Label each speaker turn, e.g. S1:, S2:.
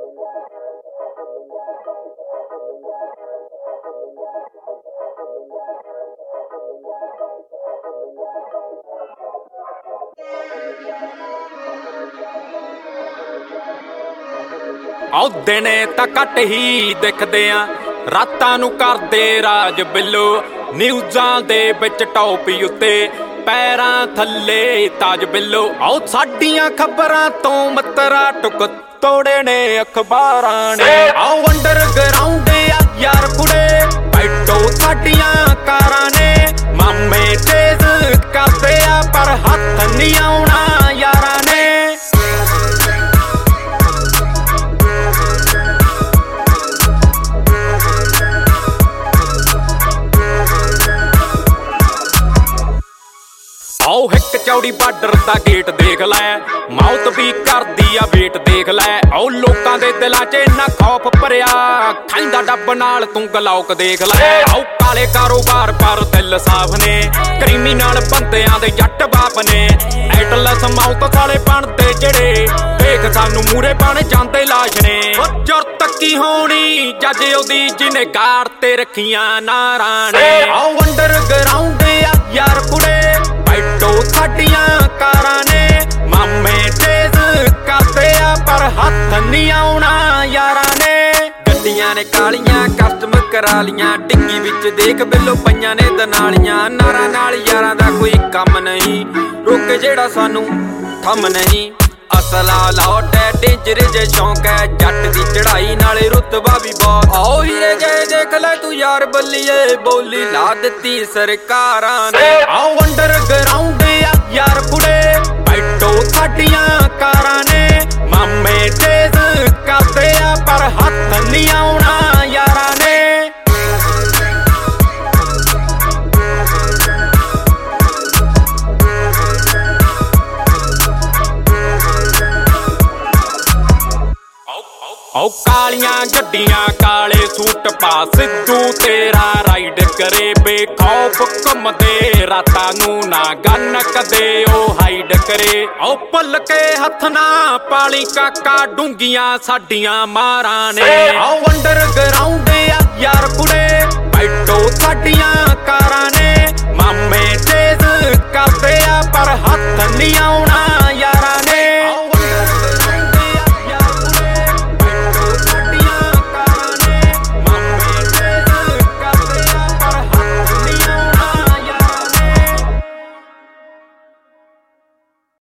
S1: औदे ने तां घट ही दिखदे आ, रातां नूं करदे राज बिल्लो। न्यूज़ां दे विच टॉप उत्ते पैरां थल्ले ताज बिल्लो। आओ साडियां खबरां तो मतरा टुक तोड़े ने अखबारां ने। आओ अंडरग्राउंड यार कुड़े बैठो साडियां कारां ने। मामे तेज करदे आ पर हथ नहीं आउणा यारां ने। आओ हिक चौड़ी बार्डर दा गेट देख लै, मौत भी करदी आ वेट देख लै। आओ लोकां दे दिलां च इन्ना खौफ भरिया, खाइंदा डब नाल तूं गलौक देख लै। आओ काले कारोबार पर दिल साफ ने, क्रिमिनल बंदियां दे जट बाप ने। एटलस मौत साले बनदे जेड़े, देख सानू मूरे बन जांदे लाश ने। जुरत की होनी जज ओदी जिने गाड़ ते रखियां नारां ने। आओ अंडरग्राउंड यार कुड़े बैठो साडियां कारां ने। मामे तेज करदे आ पर हथ नहीं आउणा यारां ने। गड्डियां ने कालियां कस्टम करा लियां, डिग्गी विच देख बिल्लो पईयां ने दनालियां। नारां नाल यारां दा कोई कम नहीं, रोके जेड़ा सानू थम नहीं। असला लौट है डेंजर जे शौक है, जट दी चढ़ाई नाले रुतबा भी बहुत। आओ हीरे जे देख ले तू यार बल्लिए, बोली ला दित्ती सरकारां ने। आओ अंडरग्राउंड यार कुड़े बैठो साडियां कारां ने। मामे तेज करदे आ पर हथ नहीं आउणा यारां ने। औ कालियां गड्डियां काले सूट पा, सिद्धू तेरा राइड करे बेखौफ घुमदे रातां नूं ना गन कदे ओ हाइड करे। औ भुल के हथ ना पाली काका डूंगियां साडियां मारां ने। औ अंडरग्राउंड यार कुड़े बैठो साडियां कारां ने। मामे तेज करदे आ पर हथ नहीं आउणा